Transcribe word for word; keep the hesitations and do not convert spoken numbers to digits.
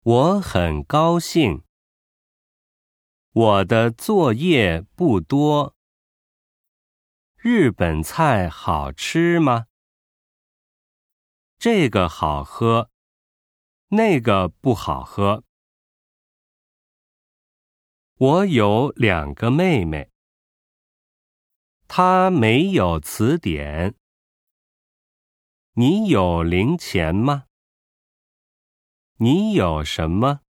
我很高兴。我的作业不多。日本菜好吃吗？这个好喝，那个不好喝。我有两个妹妹。她没有词典。你有零钱吗？你有什么？